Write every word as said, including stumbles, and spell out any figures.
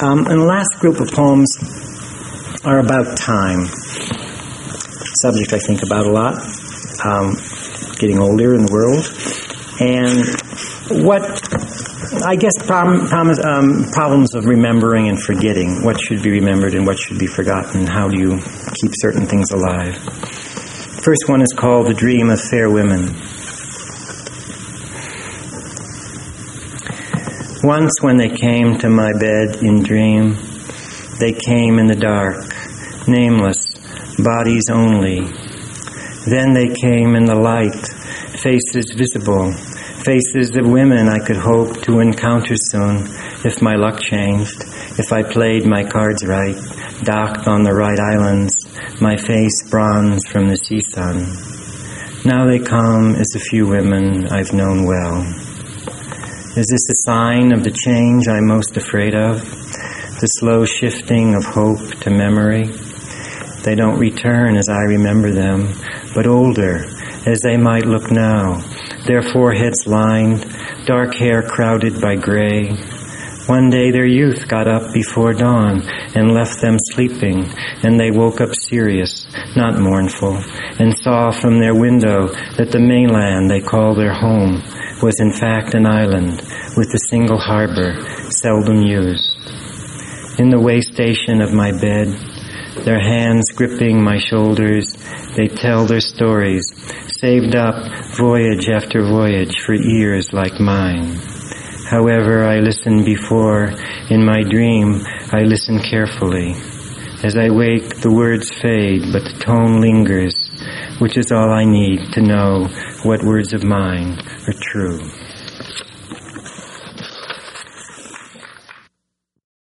Um, and the last group of poems are about time. Subject I think about a lot. Um, getting older in the world. And what, I guess, problem, problem, um, problems of remembering and forgetting. What should be remembered and what should be forgotten. How do you keep certain things alive? The first one is called The Dream of Fair Women. Once when they came to my bed in dream, they came in the dark, nameless, bodies only. Then they came in the light, faces visible, faces of women I could hope to encounter soon, if my luck changed, if I played my cards right, docked on the right islands, my face bronze from the sea sun. Now they come as a few women I've known well. Is this a sign of the change I'm most afraid of? The slow shifting of hope to memory? They don't return as I remember them, but older, as they might look now, their foreheads lined, dark hair crowded by gray. One day their youth got up before dawn and left them sleeping, and they woke up serious, not mournful, and saw from their window that the mainland they call their home was in fact an island with a single harbor, seldom used. In the way station of my bed, their hands gripping my shoulders, they tell their stories, saved up voyage after voyage for ears like mine. However I listened before, in my dream I listen carefully. As I wake, the words fade, but the tone lingers, which is all I need to know what words of mine are true.